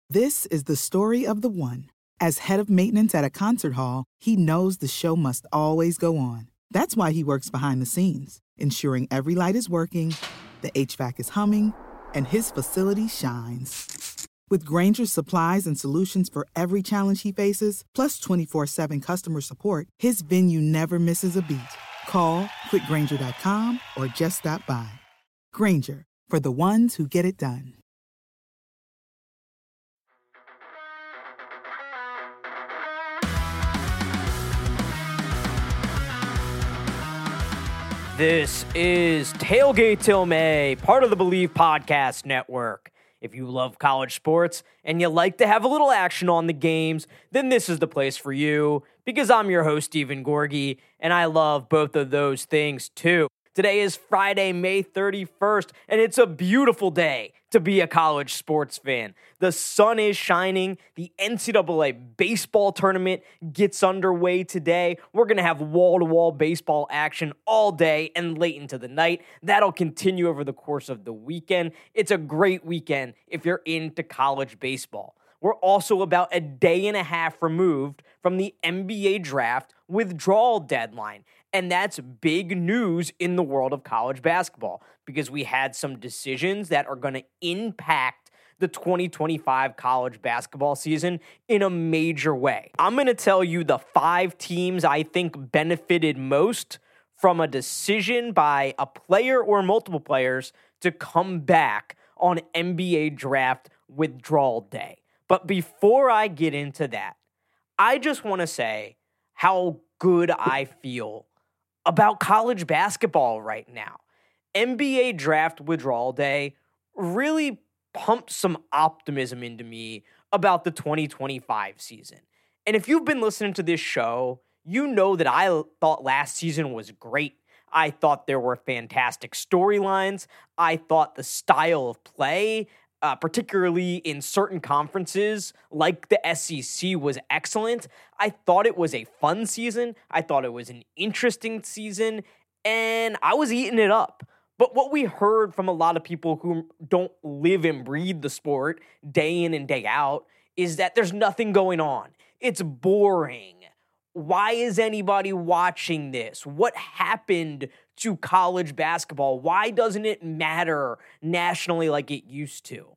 This is the story of the one. As head of maintenance at a concert hall, he knows the show must always go on. That's why he works behind the scenes, ensuring every light is working, the HVAC is humming, and his facility shines. With Grainger's supplies and solutions for every challenge he faces, plus 24/7 customer support, his venue never misses a beat. Call quickgrainger.com or just stop by. Grainger, for the ones who get it done. This is Tailgate Till May, part of the Believe Podcast Network. If you love college sports and you like to have a little action on the games, then this is the place for you, because I'm your host, Stephen Gorgie, and I love both of those things too. Today is Friday, May 31st, and it's a beautiful day to be a college sports fan. The sun is shining. The NCAA baseball tournament gets underway today. We're going to have wall-to-wall baseball action all day and late into the night. That'll continue over the course of the weekend. It's a great weekend if you're into college baseball. We're also about a day and a half removed from the NBA draft withdrawal deadline. And that's big news in the world of college basketball, because we had some decisions that are going to impact the 2025 college basketball season in a major way. I'm going to tell you the 5 teams I think benefited most from a decision by a player or multiple players to come back on NBA draft withdrawal day. But before I get into that, I just want to say how good I feel about college basketball right now. NBA draft withdrawal day really pumped some optimism into me about the 2025 season. And if you've been listening to this show, you know that I thought last season was great. I thought there were fantastic storylines. I thought the style of play, particularly in certain conferences like the SEC, was excellent. I thought it was a fun season. I thought it was an interesting season, and I was eating it up. But what we heard from a lot of people who don't live and breathe the sport day in and day out is that there's nothing going on. It's boring. Why is anybody watching this? What happened to college basketball? Why doesn't it matter nationally like it used to?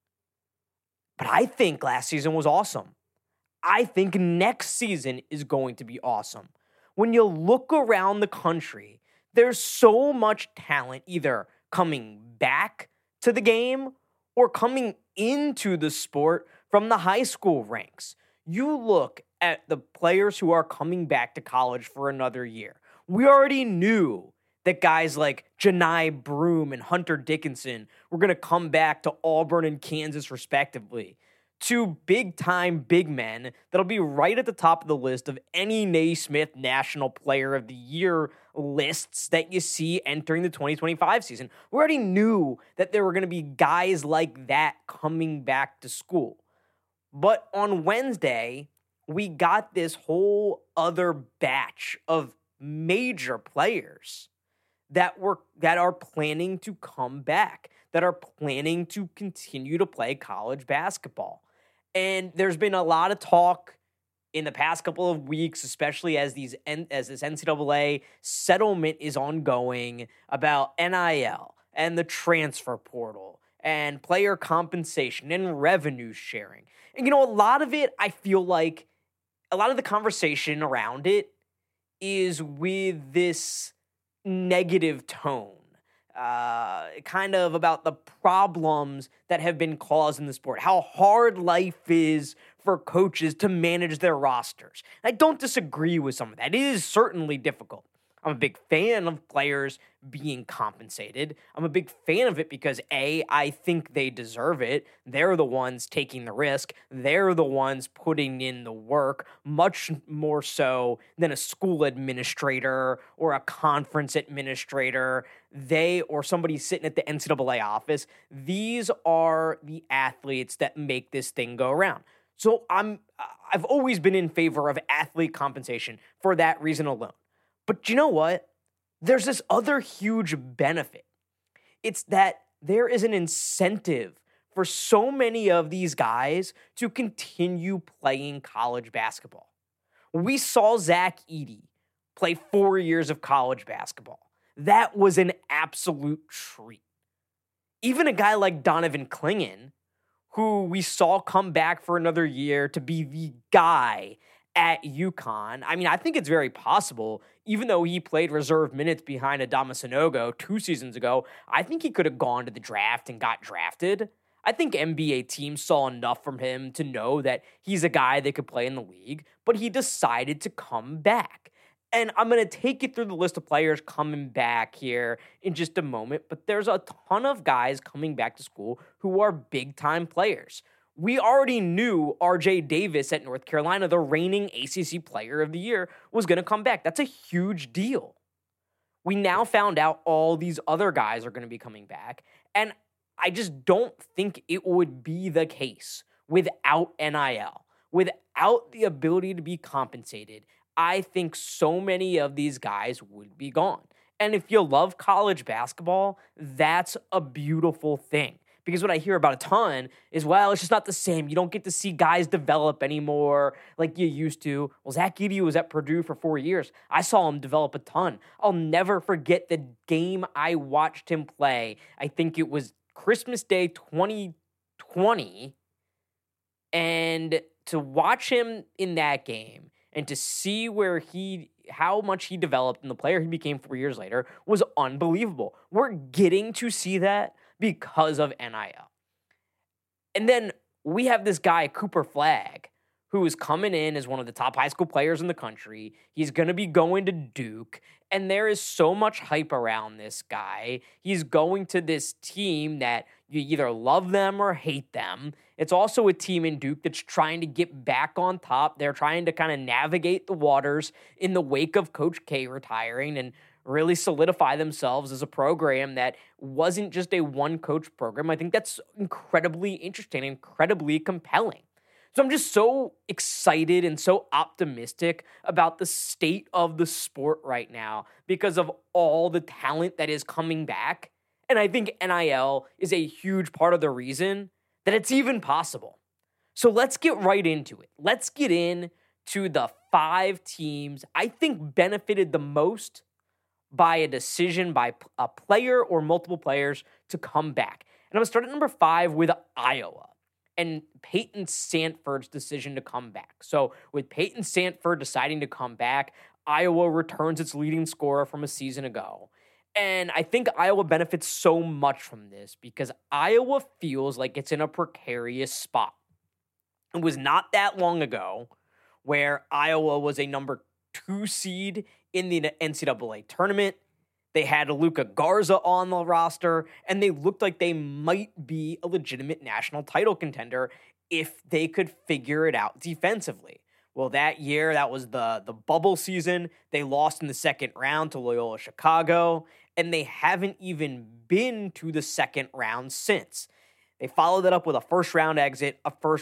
But I think last season was awesome. I think next season is going to be awesome. When you look around the country, there's so much talent either coming back to the game or coming into the sport from the high school ranks. You look at the players who are coming back to college for another year. We already knew that guys like Janai Broome and Hunter Dickinson were going to come back to Auburn and Kansas respectively. 2 big-time big men that'll be right at the top of the list of any Naismith National Player of the Year lists that you see entering the 2025 season. We already knew that there were going to be guys like that coming back to school. But on Wednesday, we got this whole other batch of major players that are planning to come back, that are planning to continue to play college basketball. And there's been a lot of talk in the past couple of weeks, especially as this NCAA settlement is ongoing, about NIL and the transfer portal and player compensation and revenue sharing. And, a lot of it, I feel like a lot of the conversation around it is with this negative tone, kind of about the problems that have been caused in the sport, how hard life is for coaches to manage their rosters. I don't disagree with some of that. It is certainly difficult. I'm a big fan of players being compensated. I'm a big fan of it because, A, I think they deserve it. They're the ones taking the risk. They're the ones putting in the work, much more so than a school administrator or a conference administrator. Or somebody sitting at the NCAA office. These are the athletes that make this thing go around. So I've always been in favor of athlete compensation for that reason alone. But you know what? There's this other huge benefit. It's that there is an incentive for so many of these guys to continue playing college basketball. We saw Zach Edey play 4 years of college basketball. That was an absolute treat. Even a guy like Donovan Clingan, who we saw come back for another year to be the guy at UConn. I mean, I think it's very possible, even though he played reserve minutes behind Adama Sanogo 2 seasons ago, I think he could have gone to the draft and got drafted. I think NBA teams saw enough from him to know that he's a guy that could play in the league, but he decided to come back. And I'm going to take you through the list of players coming back here in just a moment, but there's a ton of guys coming back to school who are big-time players. We already knew RJ Davis at North Carolina, the reigning ACC Player of the Year, was going to come back. That's a huge deal. We now found out all these other guys are going to be coming back, and I just don't think it would be the case without NIL, without the ability to be compensated. I think so many of these guys would be gone. And if you love college basketball, that's a beautiful thing. Because what I hear about a ton is, well, it's just not the same. You don't get to see guys develop anymore like you used to. Well, Zach Edey was at Purdue for 4 years. I saw him develop a ton. I'll never forget the game I watched him play. I think it was Christmas Day 2020. And to watch him in that game and to see how much he developed and the player he became 4 years later was unbelievable. We're getting to see that because of NIL. And then we have this guy, Cooper Flagg, who is coming in as one of the top high school players in the country. He's going to be going to Duke, and there is so much hype around this guy. He's going to this team that you either love them or hate them. It's also a team in Duke that's trying to get back on top. They're trying to kind of navigate the waters in the wake of Coach K retiring and really solidify themselves as a program that wasn't just a one-coach program. I think that's incredibly interesting, incredibly compelling. So I'm just so excited and so optimistic about the state of the sport right now because of all the talent that is coming back. And I think NIL is a huge part of the reason that it's even possible. So let's get right into it. Let's get into the 5 teams I think benefited the most by a decision by a player or multiple players to come back. And I'm going to start at number 5 with Iowa and Payton Sandford's decision to come back. So with Payton Sandford deciding to come back, Iowa returns its leading scorer from a season ago. And I think Iowa benefits so much from this because Iowa feels like it's in a precarious spot. It was not that long ago where Iowa was a number 2 seed in the NCAA tournament. They had Luka Garza on the roster, and they looked like they might be a legitimate national title contender if they could figure it out defensively. Well, that year, that was the bubble season. They lost in the second round to Loyola Chicago, and they haven't even been to the second round since. They followed that up with a first-round exit,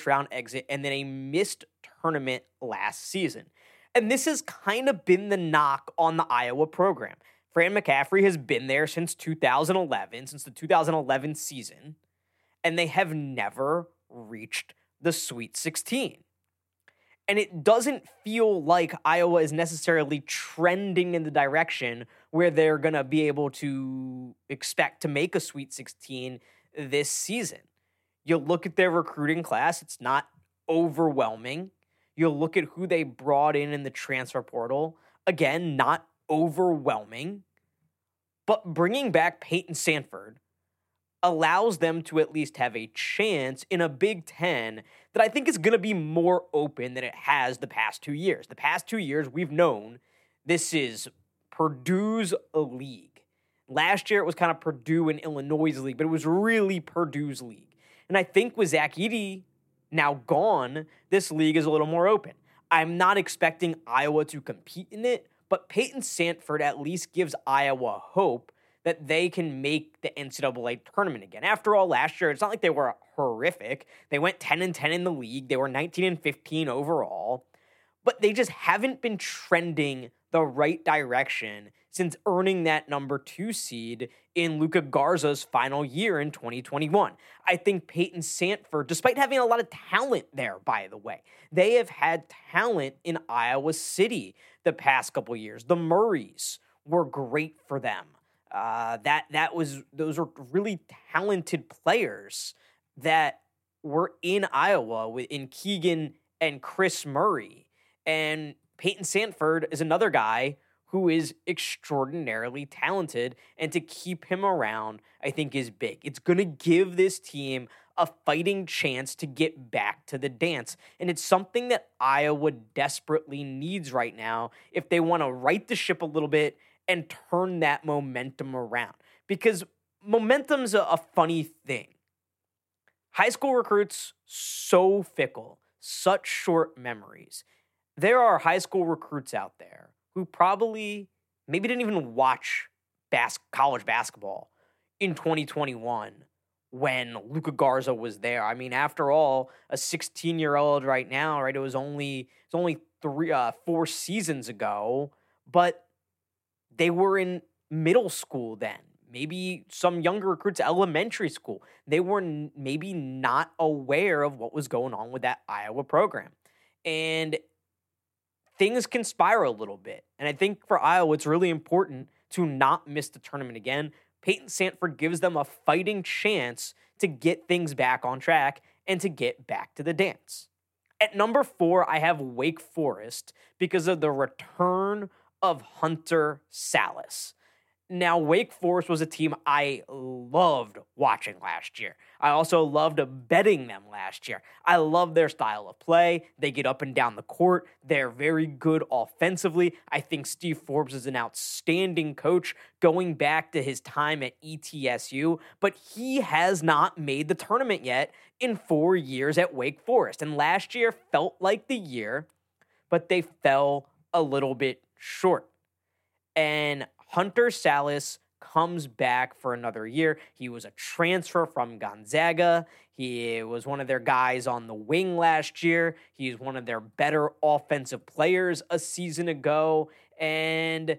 and then a missed tournament last season. And this has kind of been the knock on the Iowa program. Fran McCaffery has been there since 2011, since the 2011 season, and they have never reached the Sweet 16. And it doesn't feel like Iowa is necessarily trending in the direction where they're going to be able to expect to make a Sweet 16 this season. You look at their recruiting class, it's not overwhelming. You look at who they brought in the transfer portal. Again, not overwhelming. But bringing back Payton Sandford allows them to at least have a chance in a Big Ten that I think is going to be more open than it has the past 2 years. The past 2 years, we've known this is Purdue's league. Last year, it was kind of Purdue and Illinois' league, but it was really Purdue's league. And I think with Zach Edey now gone, this league is a little more open. I'm not expecting Iowa to compete in it, but Payton Sandford at least gives Iowa hope that they can make the NCAA tournament again. After all, last year, it's not like they were horrific. They went 10-10 in the league. They were 19-15 overall, but they just haven't been trending the right direction since earning that number 2 seed in Luka Garza's final year in 2021. I think Peyton Sandfort, despite having a lot of talent there, by the way, they have had talent in Iowa City the past couple years. The Murrays were great for them. Those were really talented players that were in Iowa in Keegan and Chris Murray. And Peyton Sandfort is another guy who is extraordinarily talented, and to keep him around, I think, is big. It's going to give this team a fighting chance to get back to the dance, and it's something that Iowa desperately needs right now if they want to right the ship a little bit and turn that momentum around, because momentum's a funny thing. High school recruits, so fickle, such short memories. There are high school recruits out there who probably maybe didn't even watch college basketball in 2021 when Luka Garza was there. I mean, after all, a 16-year-old right now, right? It was only 4 seasons ago, but they were in middle school then. Maybe some younger recruits, elementary school. They were maybe not aware of what was going on with that Iowa program. And things can spiral a little bit. And I think for Iowa, it's really important to not miss the tournament again. Peyton Sandfort gives them a fighting chance to get things back on track and to get back to the dance. At number 4, I have Wake Forest because of the return of Hunter Sallis. Now, Wake Forest was a team I loved watching last year. I also loved betting them last year. I love their style of play. They get up and down the court. They're very good offensively. I think Steve Forbes is an outstanding coach going back to his time at ETSU, but he has not made the tournament yet in 4 years at Wake Forest. And last year felt like the year, but they fell a little bit short. And Hunter Sallis comes back for another year. He was a transfer from Gonzaga. He was one of their guys on the wing last year. He's one of their better offensive players a season ago. And,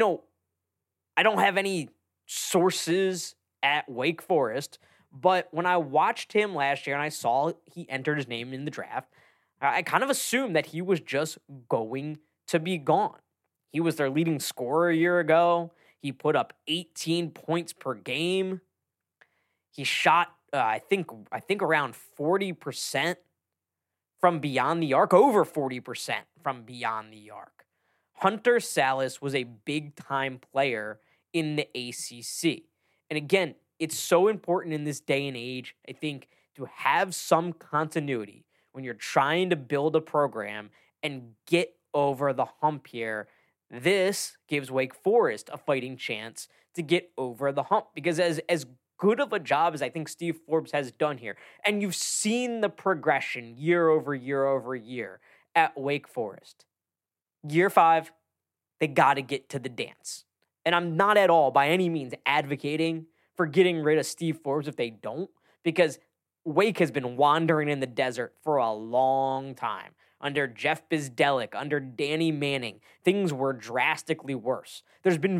I don't have any sources at Wake Forest, but when I watched him last year and I saw he entered his name in the draft, I kind of assumed that he was just going to be gone. He was their leading scorer a year ago. He put up 18 points per game. He shot, I think around 40% from beyond the arc, over 40% from beyond the arc. Hunter Sallis was a big-time player in the ACC. And again, it's so important in this day and age, I think, to have some continuity when you're trying to build a program and get over the hump here. This gives Wake Forest a fighting chance to get over the hump, because as good of a job as I think Steve Forbes has done here, and you've seen the progression year over year over year at Wake Forest, year 5, they got to get to the dance. And I'm not at all by any means advocating for getting rid of Steve Forbes if they don't, because Wake has been wandering in the desert for a long time. Under Jeff Bizdelik, under Danny Manning, things were drastically worse. There's been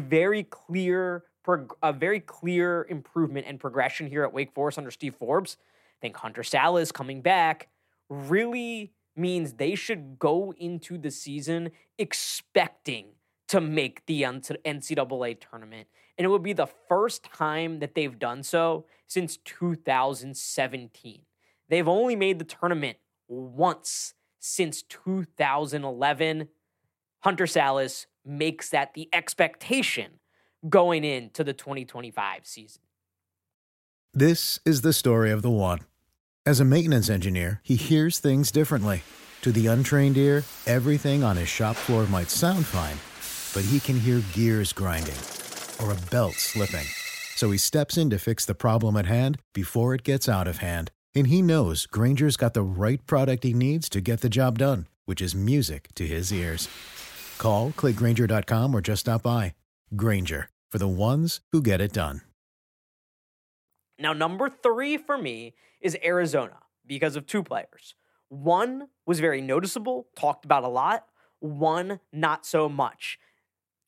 a very clear improvement and progression here at Wake Forest under Steve Forbes. I think Hunter Sallis coming back really means they should go into the season expecting to make the NCAA tournament. And it would be the first time that they've done so since 2017. They've only made the tournament once since 2011. Hunter Sallis makes that the expectation going into the 2025 season. This is the story of the one. As a maintenance engineer, he hears things differently. To the untrained ear, everything on his shop floor might sound fine, but he can hear gears grinding or a belt slipping. So he steps in to fix the problem at hand before it gets out of hand. And he knows Grainger's got the right product he needs to get the job done, which is music to his ears. Call, click Grainger.com, or just stop by. Grainger, for the ones who get it done. Now, number 3 for me is Arizona because of 2 players. One was very noticeable, talked about a lot. One, not so much.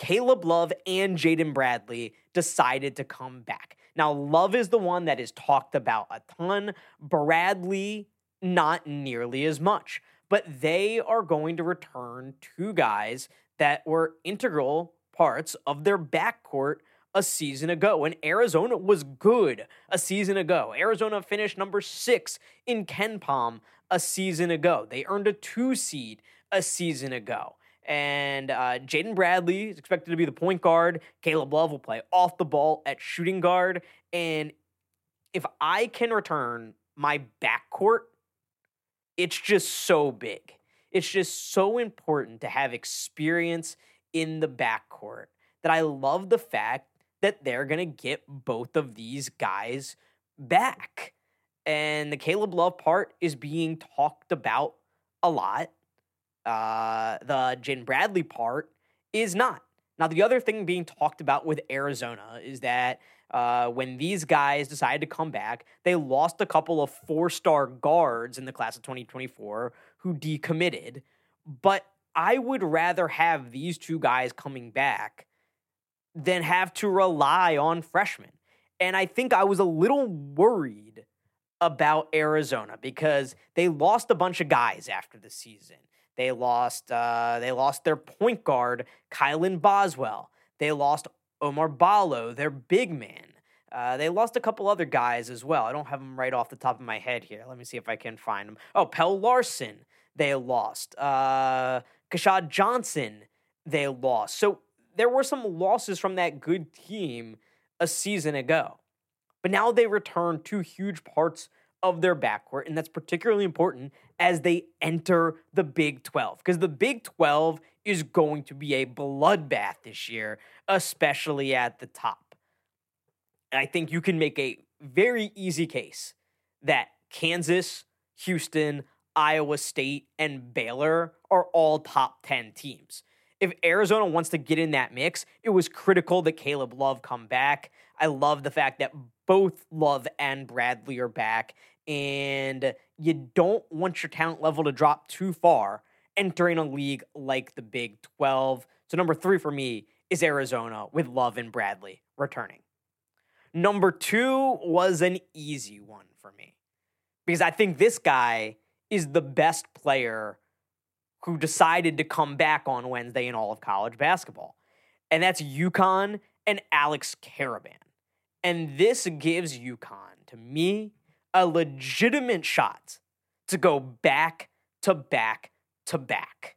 Caleb Love and Jaden Bradley decided to come back. Now, Love is the one that is talked about a ton. Bradley, not nearly as much. But they are going to return two guys that were integral parts of their backcourt a season ago. And Arizona was good a season ago. Arizona finished number 6 in KenPom a season ago. They earned a 2 seed a season ago. And Jaden Bradley is expected to be the point guard. Caleb Love will play off the ball at shooting guard. And if I can return my backcourt, it's just so big. It's just so important to have experience in the backcourt that I love the fact that they're going to get both of these guys back. And the Caleb Love part is being talked about a lot. The Jaden Bradley part is not. Now, the other thing being talked about with Arizona is that when these guys decided to come back, they lost a couple of 4-star guards in the class of 2024 who decommitted. But I would rather have these two guys coming back than have to rely on freshmen. And I think I was a little worried about Arizona because they lost a bunch of guys after the season. They lost their point guard, Kylan Boswell. They lost Omar Ballo, their big man. They lost a couple other guys as well. I don't have them right off the top of my head here. Let me see if I can find them. Oh, Pell Larson, they lost. Kashad Johnson, they lost. So there were some losses from that good team a season ago. But now they return two huge parts of their backcourt, and that's particularly important as they enter the Big 12, because the Big 12 is going to be a bloodbath this year, especially at the top. And I think you can make a very easy case that Kansas, Houston, Iowa State, and Baylor are all top 10 teams. If Arizona wants to get in that mix, it was critical that Caleb Love come back. I love the fact that both Love and Bradley are back, and you don't want your talent level to drop too far entering a league like the Big 12. So number 3 for me is Arizona with Love and Bradley returning. Number 2 was an easy one for me because I think this guy is the best player who decided to come back on Wednesday in all of college basketball. And that's UConn and Alex Karaban. And this gives UConn, to me, a legitimate shot to go back to back to back.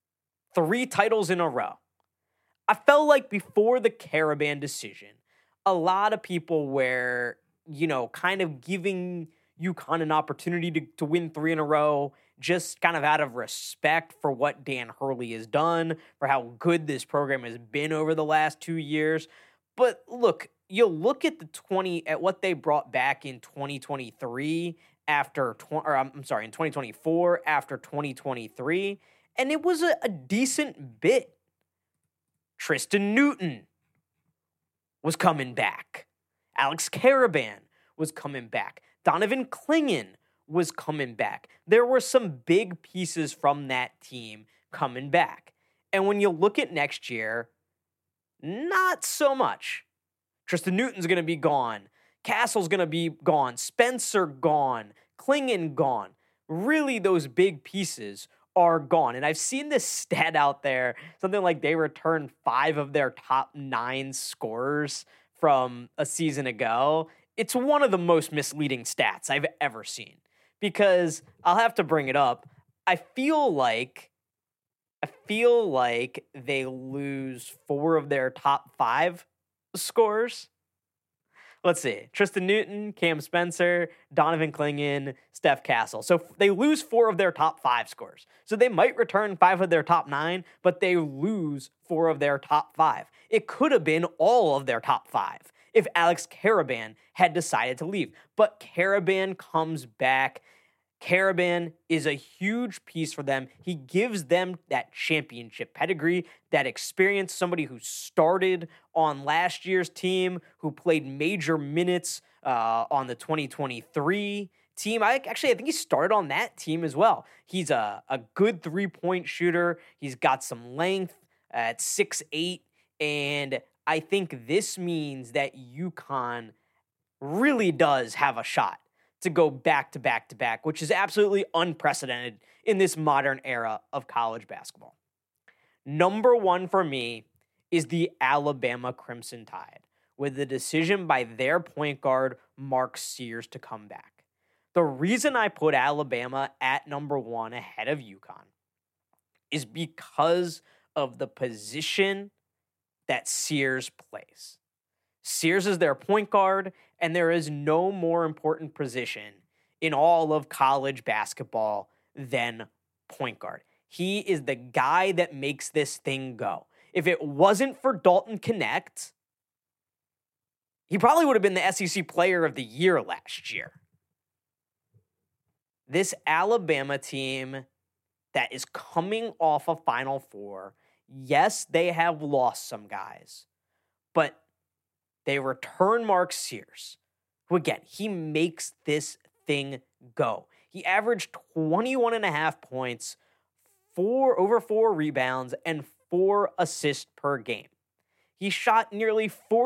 3 titles in a row. I felt like before the Karaban decision, a lot of people were, kind of giving UConn an opportunity to win 3 in a row, just kind of out of respect for what Dan Hurley has done, for how good this program has been over the last 2 years. But look, you look at what they brought back in 2023 in 2024 after 2023, and it was a decent bit. Tristan Newton was coming back. Alex Karaban was coming back. Donovan Clingan was coming back. There were some big pieces from that team coming back. And when you look at next year, not so much. Tristan Newton's going to be gone. Castle's going to be gone. Spencer gone. Clingan gone. Really, those big pieces are gone. And I've seen this stat out there, something like they returned 5 of their top 9 scorers from a season ago. It's one of the most misleading stats I've ever seen because I'll have to bring it up. I feel like they lose 4 of their top 5 scores. Let's see. Tristan Newton, Cam Spencer, Donovan Clingan, Steph Castle. So they lose 4 of their top 5 scores. So they might return 5 of their top 9, but they lose 4 of their top 5. It could have been all of their top 5 if Alex Karaban had decided to leave. But Karaban comes back. Karaban is a huge piece for them. He gives them that championship pedigree, that experience, somebody who started on last year's team, who played major minutes on the 2023 team. I think he started on that team as well. He's a good 3-point shooter. He's got some length at 6'8", And I think this means that UConn really does have a shot to go back to back to back, which is absolutely unprecedented in this modern era of college basketball. Number one for me is the Alabama Crimson Tide, with the decision by their point guard, Mark Sears, to come back. The reason I put Alabama at number one ahead of UConn is because of the position that Sears plays. Sears is their point guard, and there is no more important position in all of college basketball than point guard. He is the guy that makes this thing go. If it wasn't for Dalton Knecht, he probably would have been the SEC Player of the Year last year. This Alabama team that is coming off a Final Four, yes, they have lost some guys, but they return Mark Sears, who, again, he makes this thing go. He averaged 21.5 points, over 4 rebounds, and 4 assists per game. He shot nearly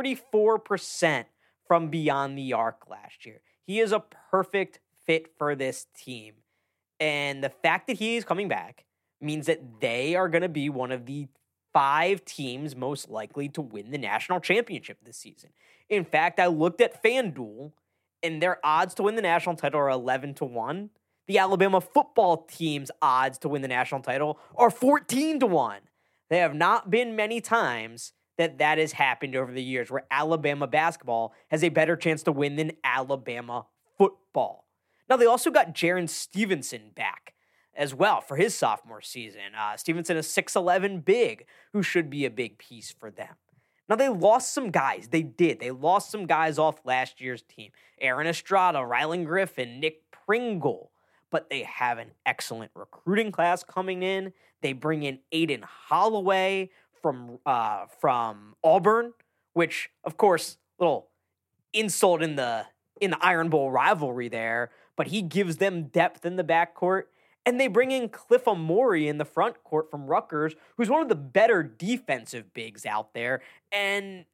44% from beyond the arc last year. He is a perfect fit for this team. And the fact that he is coming back means that they are going to be one of the 5 teams most likely to win the national championship this season. In fact, I looked at FanDuel, and their odds to win the national title are 11-1. The Alabama football team's odds to win the national title are 14-1. There have not been many times that has happened over the years where Alabama basketball has a better chance to win than Alabama football. Now, they also got Jaren Stevenson back as well for his sophomore season. Stevenson is 6'11" big, who should be a big piece for them. Now, they lost some guys. They did. They lost some guys off last year's team. Aaron Estrada, Rylan Griffin, Nick Pringle. But they have an excellent recruiting class coming in. They bring in Aiden Holloway from Auburn, which, of course, little insult in the Iron Bowl rivalry there, but he gives them depth in the backcourt. And they bring in Cliff Amori in the front court from Rutgers, who's one of the better defensive bigs out there. And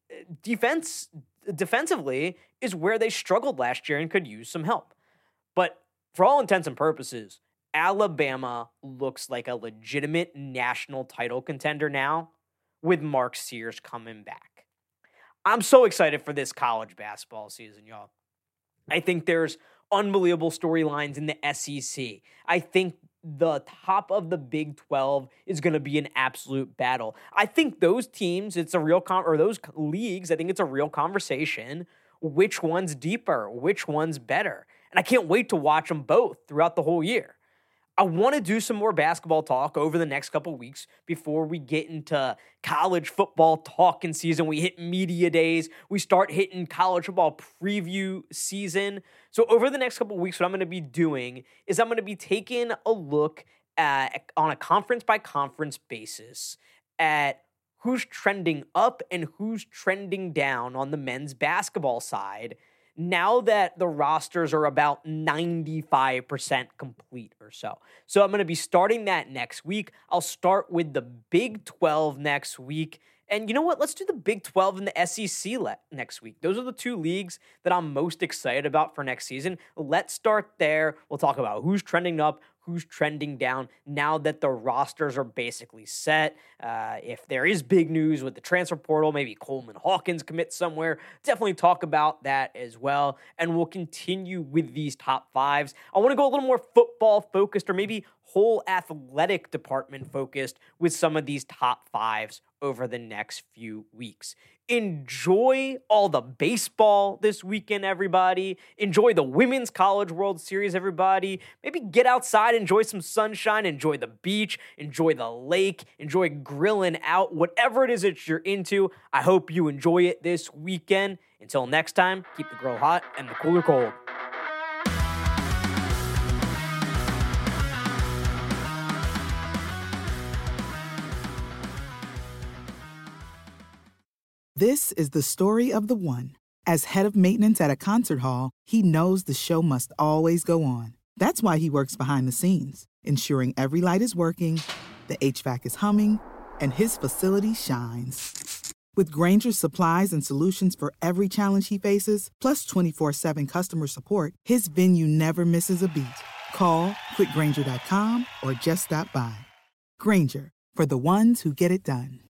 defensively is where they struggled last year and could use some help. But for all intents and purposes, Alabama looks like a legitimate national title contender now with Mark Sears coming back. I'm so excited for this college basketball season, y'all. I think there's unbelievable storylines in the SEC. I think the top of the Big 12 is going to be an absolute battle. I think those teams, it's a real or those leagues, I think it's a real conversation. Which one's deeper? Which one's better? And I can't wait to watch them both throughout the whole year. I want to do some more basketball talk over the next couple weeks before we get into college football talking season. We hit media days. We start hitting college football preview season. So over the next couple weeks, what I'm going to be doing is I'm going to be taking a look at, on a conference-by-conference basis, at who's trending up and who's trending down on the men's basketball side now that the rosters are about 95% complete or so. So I'm going to be starting that next week. I'll start with the Big 12 next week. And you know what? Let's do the Big 12 and the SEC next week. Those are the 2 leagues that I'm most excited about for next season. Let's start there. We'll talk about who's trending up, who's trending down now that the rosters are basically set. If there is big news with the transfer portal, maybe Coleman Hawkins commits somewhere, definitely talk about that as well. And we'll continue with these top 5s. I want to go a little more football focused, or maybe whole athletic department focused with some of these top 5s over the next few weeks. Enjoy all the baseball this weekend, everybody. Enjoy the Women's College World Series, everybody. Maybe get outside, enjoy some sunshine, enjoy the beach, enjoy the lake, enjoy grilling out, whatever it is that you're into. I hope you enjoy it this weekend. Until next time, keep the grill hot and the cooler cold. This is the story of the one. As head of maintenance at a concert hall, he knows the show must always go on. That's why he works behind the scenes, ensuring every light is working, the HVAC is humming, and his facility shines. With Granger's supplies and solutions for every challenge he faces, plus 24/7 customer support, his venue never misses a beat. Call quickgranger.com or just stop by. Granger, for the ones who get it done.